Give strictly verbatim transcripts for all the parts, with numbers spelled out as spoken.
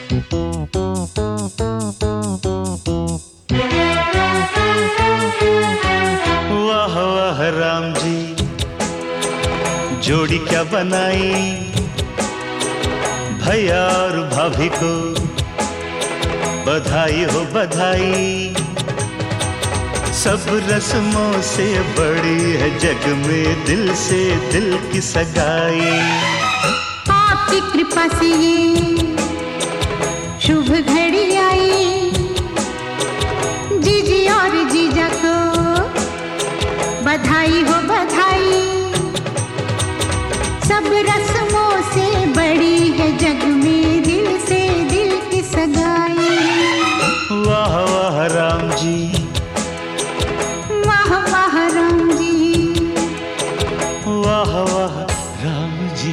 वाह वाह राम जी, जोड़ी क्या बनाई, भैया और भाभी को बधाई हो बधाई। सब रस्मों से बड़ी है जग में दिल से दिल की सगाई। आपकी कृपा से ये शुभ घड़ी आई, जीजी और जीजा को बधाई हो बधाई। सब रस्मों से बड़ी है जग में दिल से दिल की सगाई। वाह वाह राम जी, वाह वाह राम जी, वाह वाह राम जी।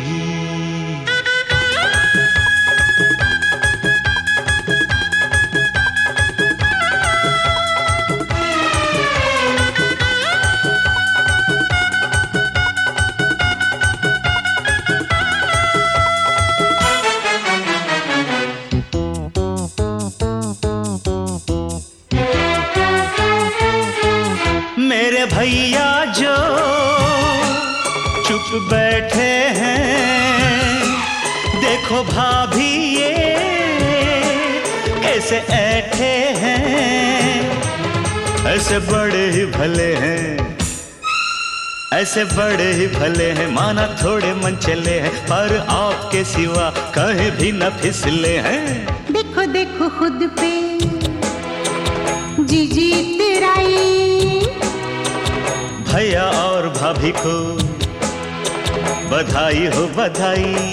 मेरे भैया जो चुप बैठे हैं, देखो भाभी ये कैसे ऐठे हैं। ऐसे बड़े ही भले हैं, ऐसे बड़े ही भले हैं, माना थोड़े मन चले हैं, पर आपके सिवा कहीं भी न फिसले हैं। देखो देखो खुद पे जीजी तेराई, भैया और भाभी को बधाई हो बधाई।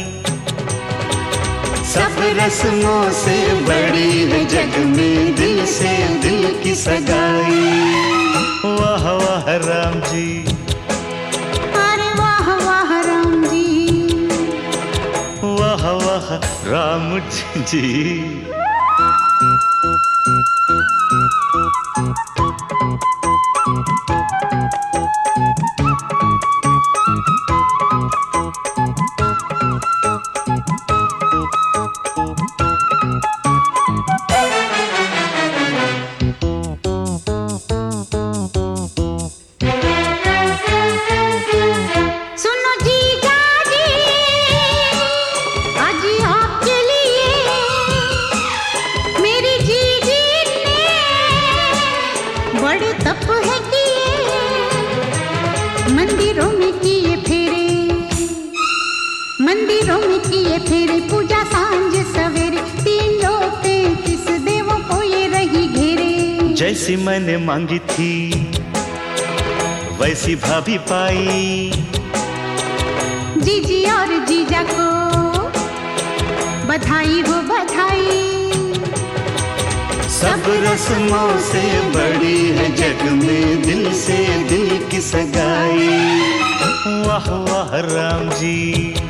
सब रस्मों से बड़ी है जग में दिल से दिल की सगाई। वाह वाह राम जी, अरे वाह वाह राम जी, वाह वाह राम जी। सुनो जीजा जी, आज आपके लिए मेरी जीजी ने बड़े तप है किए, मंदिरों में किए फेरे, मंदिरों में किए फेरे, पूजा सांझ सवेरे, तीन लोग तैंतीस देवों को ये रही घेरे। जैसी मैंने मांगी थी वैसी भाभी पाई, जीजी और जीजा को बधाई हो बधाई। सब रस्मों से बड़ी है जग में दिल से दिल की सगाई। वाह वाह राम जी,